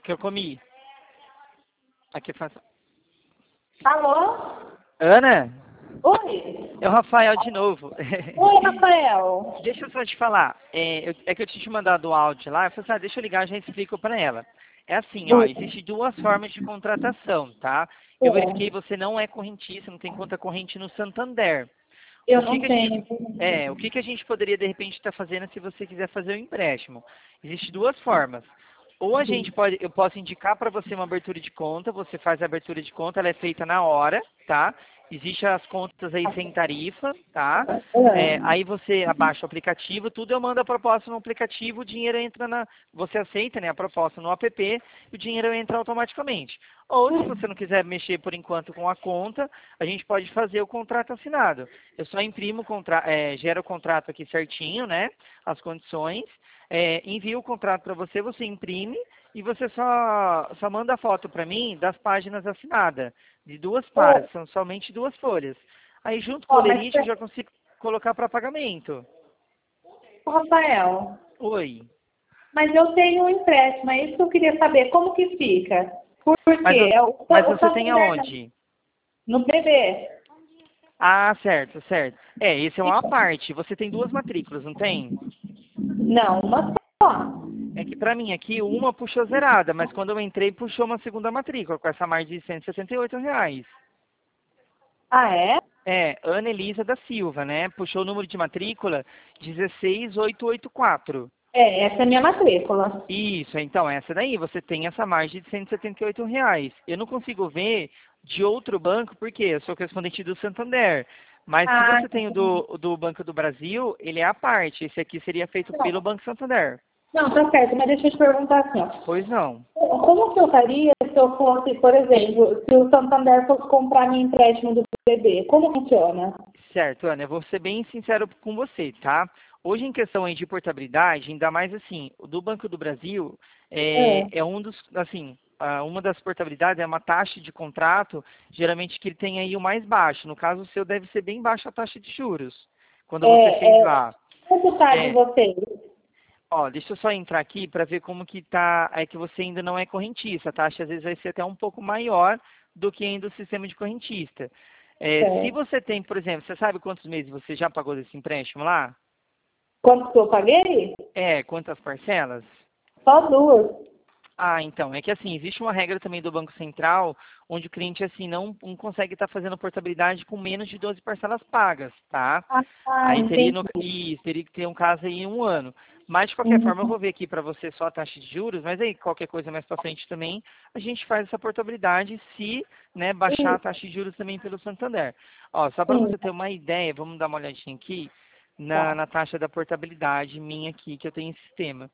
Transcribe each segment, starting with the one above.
que eu comi. Aqui faz... Alô? Ana? Oi. É o Rafael de novo. Oi, Rafael. Deixa eu só te falar. É que eu tinha te mandado o áudio lá. Eu falei assim, deixa eu ligar, já explico para ela. É assim, ó, existe duas formas de contratação, tá? Eu verifiquei, você não é correntista, não tem conta corrente no Santander. Eu O que não que a tenho. gente, o que que a gente poderia, de repente, estar fazendo se você quiser fazer o empréstimo? Existem duas formas. Ou eu posso indicar para você uma abertura de conta, você faz a abertura de conta, ela é feita na hora, tá? Existem as contas aí sem tarifa, tá? Aí você abaixa o aplicativo, tudo eu mando a proposta no aplicativo, o dinheiro entra você aceita, né, a proposta no app, e o dinheiro entra automaticamente. Ou se você não quiser mexer por enquanto com a conta, a gente pode fazer o contrato assinado. Eu só imprimo gero o contrato aqui certinho, né? As condições, envio o contrato para você, você imprime e você só manda a foto para mim das páginas assinadas, de duas páginas, são somente duas folhas. Aí junto com o lerite eu já consigo colocar para pagamento. Rafael, Oi. mas eu tenho um empréstimo, é isso que eu queria saber. Como que fica? Por quê? Mas você tem aonde? No bebê. Ah, certo, certo. Esse é uma parte. Você tem duas matrículas, não tem? Não, uma só. É que pra mim aqui uma puxou zerada, mas quando eu entrei puxou uma segunda matrícula com essa margem de R$ 178. Ah, é? Ana Elisa da Silva, né? Puxou o número de matrícula 16884. Essa é a minha matrícula. Isso, então essa daí, você tem essa margem de R$ 178. Eu não consigo ver de outro banco, porque eu sou correspondente do Santander. Mas se você tem o do Banco do Brasil, ele é à parte. Esse aqui seria feito pelo Banco Santander. Não, tá certo, mas deixa eu te perguntar assim, ó. Pois não. Como que eu faria se eu fosse, por exemplo, se o Santander fosse comprar meu empréstimo do bebê? Como funciona? Certo, Ana, eu vou ser bem sincero com você, tá? Hoje, em questão aí de portabilidade, ainda mais assim, o do Banco do Brasil é um dos, assim, uma das portabilidades é uma taxa de contrato, geralmente que ele tem aí o mais baixo. No caso, o seu deve ser bem baixa a taxa de juros, quando você fez lá. Quanto tá de vocês? Ó, deixa eu só entrar aqui para ver como que tá, é que você ainda não é correntista, a taxa às vezes vai ser até um pouco maior do que ainda o sistema de correntista. Se você tem, por exemplo, você sabe quantos meses você já pagou desse empréstimo lá? Quanto que eu paguei? Quantas parcelas? Só duas. Ah, então, é que assim, existe uma regra também do Banco Central, onde o cliente assim não consegue estar fazendo portabilidade com menos de 12 parcelas pagas, tá? Aí Entendi. teria que ter um caso aí em um ano. Mas de qualquer forma, eu vou ver aqui para você só a taxa de juros, mas aí qualquer coisa mais para frente também, a gente faz essa portabilidade se, né, baixar a taxa de juros também pelo Santander. Ó, só para você ter uma ideia, vamos dar uma olhadinha aqui na taxa da portabilidade minha aqui que eu tenho em sistema.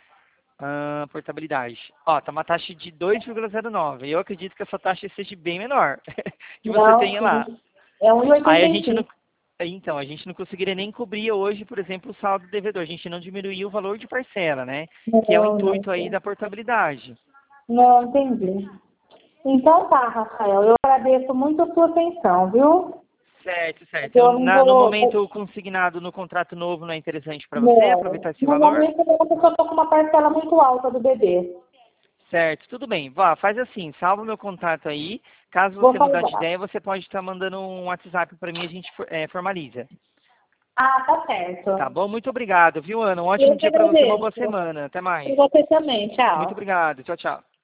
Portabilidade. Ó, tá uma taxa de 2,09. Eu acredito que essa taxa seja bem menor que você tenha lá. É Aí a gente 1,85. não, então, a gente não conseguiria nem cobrir hoje, por exemplo, o saldo devedor. A gente não diminuiu o valor de parcela, né? Que é o intuito aí da portabilidade. Não, entendi. Então tá, Rafael. Eu agradeço muito a sua atenção, viu? Certo, certo. Eu não No vou. momento consignado no contrato novo não é interessante para você Não. aproveitar esse No valor? momento não, porque eu tô com uma parcela muito alta do bebê. Certo, tudo bem. Vá, faz assim, salva o meu contato aí. Caso Vou você mudar de salvar. ideia, você pode estar mandando um WhatsApp para mim e a gente formaliza. Ah, tá certo. Tá bom? Muito obrigado, viu, Ana? Um ótimo Eu que dia para você, uma boa agradeço. semana. Até mais. E você também. Muito Tchau. obrigado. Tchau, tchau.